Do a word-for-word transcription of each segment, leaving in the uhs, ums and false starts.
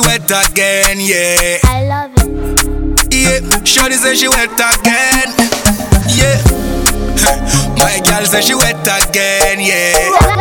wet again, yeah. I love it. Yeah, shorty say she wet again. Yeah. My girl say she wet again, yeah.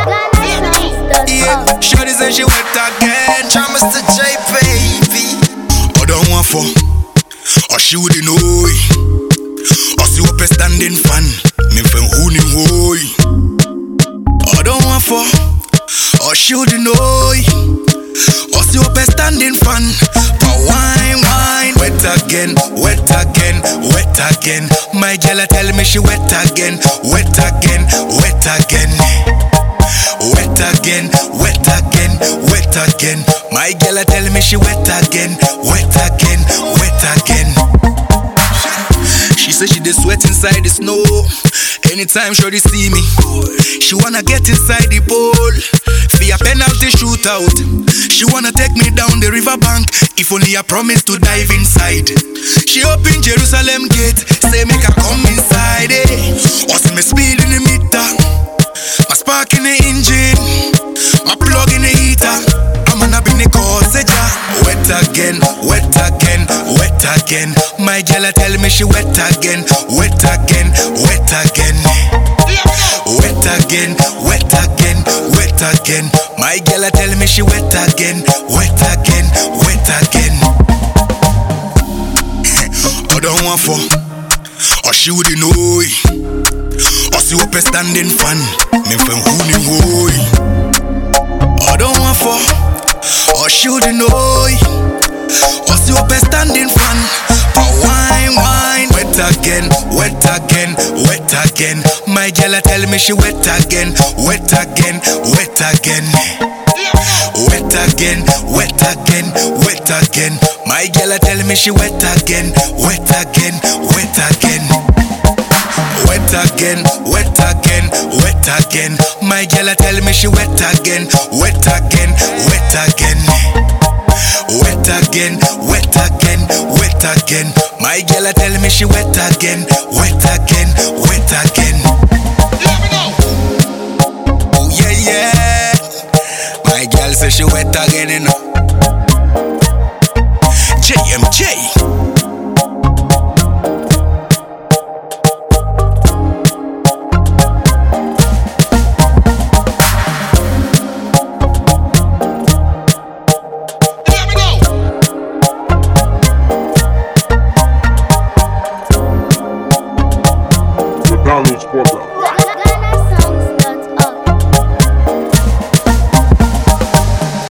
Yeah, shorty say she wet again. Try Mister J, baby. I don't want for, or she wouldn't know it. Or see what standing fan, me from who ni hoy. I don't want for, or she wouldn't know it. Or see what standing fan, but wine, wine. Wet again, wet again, wet again. My girl tell me she wet again, wet again, wet again. Wet again, wet again, wet again. My girl tell me she wet again, wet again, wet again. She say she dey sweat inside the snow. Anytime shorty see me, she wanna get inside the pool. For a penalty shootout, she wanna take me down the riverbank. If only I promise to dive inside. She open Jerusalem gate, say make her come inside. Eh? Or see me speed in the meter, my spark in the engine, my plug in the heater. I'm gonna be the cause. Wet again, wet again, wet again. My girl tell me she wet again, wet again, wet again. Wet again, wet again, wet again. My girl tell me she wet again, wet again, wet again. I don't want for, or she wouldn't know it. Or see what standing fan, me from who ni hoy. I don't want for, or she wouldn't know it. Or see what standing fan, but wine, wine. Wet again, wet again, wet again. My girl tell me she wet again, wet again, wet again. Wet again, wet again, wet again. My girl tell me she wet again, wet again, wet again. Wet again, wet again, wet again. My girl tell me she wet again, wet again, wet again. Wet again, wet again, wet again. My girl tell me she wet again, wet again, wet again. Oh yeah, yeah. My girl say she wet again, you know. J M J.